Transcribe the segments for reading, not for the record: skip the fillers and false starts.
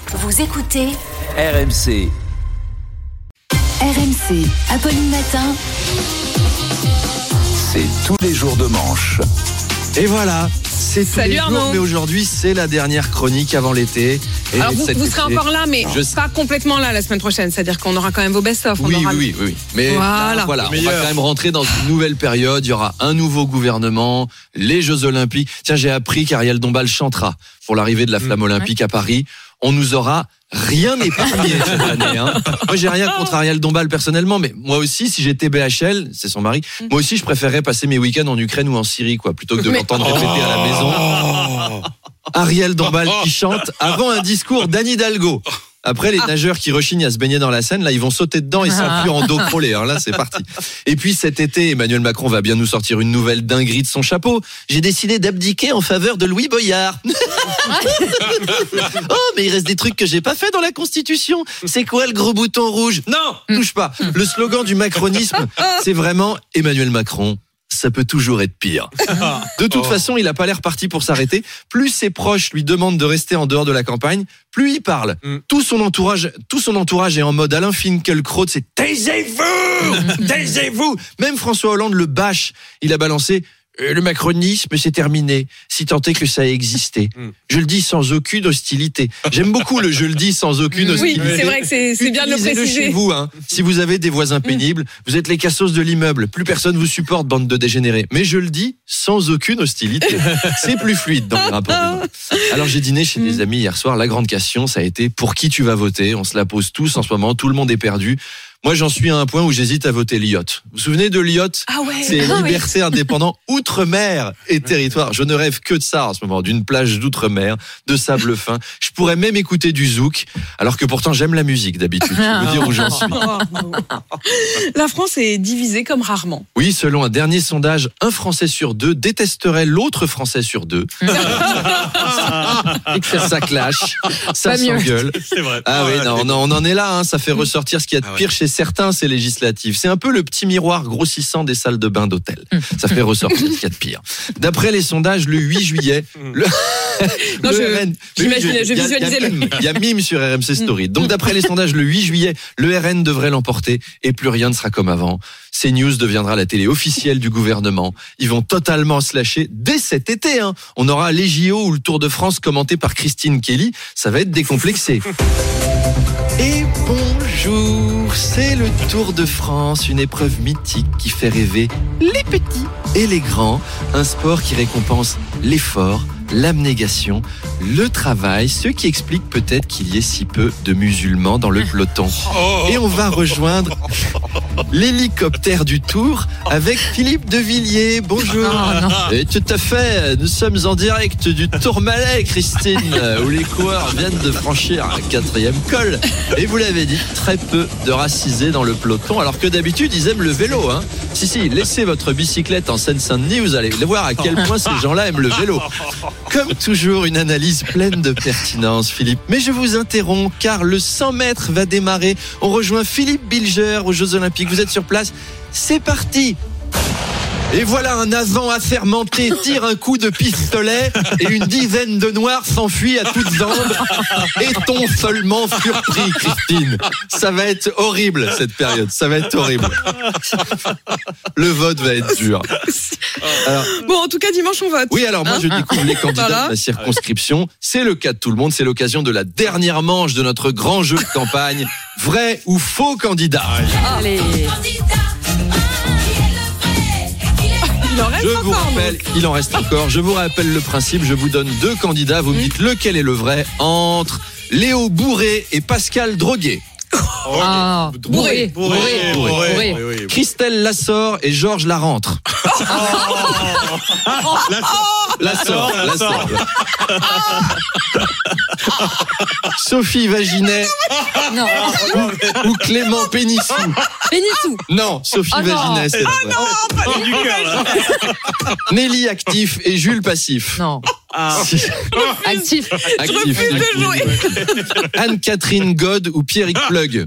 Vous écoutez RMC. RMC, Apolline Matin. C'est tous les jours de manche. Et voilà, c'est tous Salut les jours, Arnaud. mais aujourd'hui c'est la dernière chronique avant l'été. Et Alors vous serez encore là, mais Je sais. pas complètement là la semaine prochaine. C'est-à-dire qu'on aura quand même vos best-of. Oui. Mais Voilà. on va quand même rentrer dans une nouvelle période. Il y aura un nouveau gouvernement, les Jeux Olympiques. Tiens, j'ai appris qu'Ariel Dombal chantera pour l'arrivée de la flamme olympique à Paris. On nous aura rien épargné cette année. Moi, j'ai rien contre Ariel Dombal personnellement, mais moi aussi, si j'étais BHL, c'est son mari, moi aussi, je préférerais passer mes week-ends en Ukraine ou en Syrie, quoi, plutôt que de l'entendre répéter à la maison. Ariel Dombal qui chante avant un discours d'Anne Hidalgo. Après, les nageurs qui rechignent à se baigner dans la Seine, là, ils vont sauter dedans et s'enfuir en dos crawlé. Là, c'est parti. Et puis, cet été, Emmanuel Macron va bien nous sortir une nouvelle dinguerie de son chapeau. J'ai décidé d'abdiquer en faveur de Louis Boyard. Oh, mais il reste des trucs que j'ai pas fait dans la Constitution. C'est quoi le gros bouton rouge? Non, touche pas. Le slogan du macronisme, c'est vraiment Emmanuel Macron. Ça peut toujours être pire. De toute façon, il a pas l'air parti pour s'arrêter. Plus ses proches lui demandent de rester en dehors de la campagne, plus il parle. Tout son entourage est en mode Alain Finkielkraut, c'est taisez-vous, taisez-vous. Même François Hollande le bâche. Il a balancé le macronisme, c'est terminé, si tant est que ça ait existé. Je le dis sans aucune hostilité. J'aime beaucoup le je le dis sans aucune hostilité. Oui, c'est vrai que c'est bien de le Utilisez-le préciser. chez vous, Si vous avez des voisins pénibles, vous êtes les cassos de l'immeuble, plus personne vous supporte, bande de dégénérés. Mais je le dis sans aucune hostilité. C'est plus fluide dans les rapports humains. Alors j'ai dîné chez des amis hier soir, la grande question, ça a été pour qui tu vas voter? On se la pose tous en ce moment, tout le monde est perdu. Moi, j'en suis à un point où j'hésite à voter Liot. Vous vous souvenez de Liot? Ah ouais. C'est liberté indépendant, outre-mer et territoire. Je ne rêve que de ça en ce moment, d'une plage d'outre-mer, de sable fin. Je pourrais même écouter du zouk, alors que pourtant j'aime la musique d'habitude. Je peux vous dire où j'en suis. La France est divisée comme rarement. Oui, selon un dernier sondage, un Français sur deux détesterait l'autre Français sur deux. Ça clash, ça Pas mieux. s'engueule. C'est vrai. Ah oui, non, on en est là, ça fait ressortir ce qu'il y a de pire chez certains, ces législatives. C'est un peu le petit miroir grossissant des salles de bain d'hôtel. Ça fait ressortir ce qu'il y a de pire. D'après les sondages, le 8 juillet, Non, je visualisais le. Il y a mime sur RMC Story. Donc d'après les sondages, le 8 juillet, le RN devrait l'emporter et plus rien ne sera comme avant. CNews deviendra la télé officielle du gouvernement. Ils vont totalement se lâcher dès cet été. On aura les JO ou le Tour de France commenté par Christine Kelly. Ça va être décomplexé. Et bonjour, c'est le Tour de France, une épreuve mythique qui fait rêver les petits et les grands. Un sport qui récompense l'effort, l'abnégation, le travail, ce qui explique peut-être qu'il y ait si peu de musulmans dans le peloton. Et on va rejoindre l'hélicoptère du Tour avec Philippe de Villiers. Bonjour. Et tout à fait, nous sommes en direct du Tourmalet, Christine, où les coureurs viennent de franchir un 4e col. Et vous l'avez dit, très peu de racisés dans le peloton, alors que d'habitude, ils aiment le vélo. Si, laissez votre bicyclette en Seine-Saint-Denis, vous allez voir à quel point ces gens-là aiment le vélo. Comme toujours, une analyse pleine de pertinence, Philippe. Mais je vous interromps, car le 100 mètres va démarrer. On rejoint Philippe Bilger aux Jeux Olympiques. Vous êtes sur place. C'est parti! Et voilà un avant assermenté tire un coup de pistolet et une dizaine de noirs s'enfuient à toutes jambes. Est-on seulement surpris, Christine? Ça va être horrible cette période, ça va être horrible. Le vote va être dur. Alors, Bon, en tout cas, dimanche, on vote. oui, alors moi je découvre les candidats Voilà. de la circonscription. C'est le cas de tout le monde, c'est l'occasion de la dernière manche de notre grand jeu de campagne. Vrai ou faux candidat? Allez. Il en reste Je vous encore, rappelle, il en reste encore. Je vous rappelle le principe. Je vous donne 2 candidats. Vous me dites lequel est le vrai entre Léo Bourré et Pascal Droguet. Bourré. Christelle Lassor et Georges Larentre. Lassor. Sophie Vaginet ou Clément Pénissou. Non, Sophie Vaginet, c'est la vraie. Nelly Actif et Jules Passif. Non. Actif. Actif. refuse de jouer. Anne-Catherine God ou Pierrick Plug.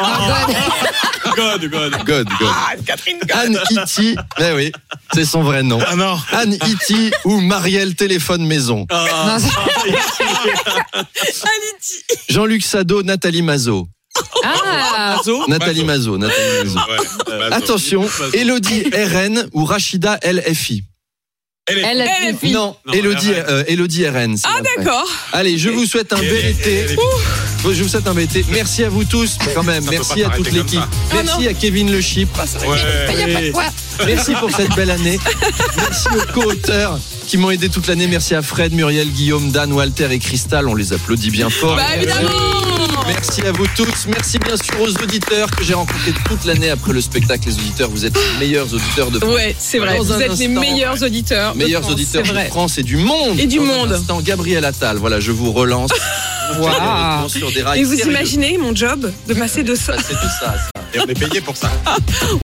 God. Catherine Anne Iti, eh oui, c'est son vrai nom. Ah non. Anne Iti ou Marielle Téléphone Maison. Non, Jean-Luc Sado, Nathalie Mazot. Nathalie Mazot. Attention, Élodie RN ou Rachida LFI. LFI. Non, Élodie RN. Ah, d'accord. Allez, je vous souhaite un bel été. Je vous souhaite un bel été. Merci à vous tous, quand même. Merci à toute l'équipe. Merci à Kevin Le Chip. Merci pour cette belle année. Merci aux co-auteurs qui m'ont aidé toute l'année. Merci à Fred, Muriel, Guillaume, Dan, Walter et Cristal. On les applaudit bien fort. Bah, évidemment. Merci à vous tous. Merci bien sûr aux auditeurs que j'ai rencontrés toute l'année après le spectacle. Les auditeurs, vous êtes les meilleurs auditeurs de France. Ouais, c'est vrai. Vous êtes les meilleurs auditeurs. Meilleurs auditeurs de France et du monde. Et du monde. Un instant, Gabriel Attal. Voilà, je vous relance. Wow. Sur des rails Et vous sérieux. imaginez mon job de passer de ça. C'est tout ça. Et on est payé pour ça.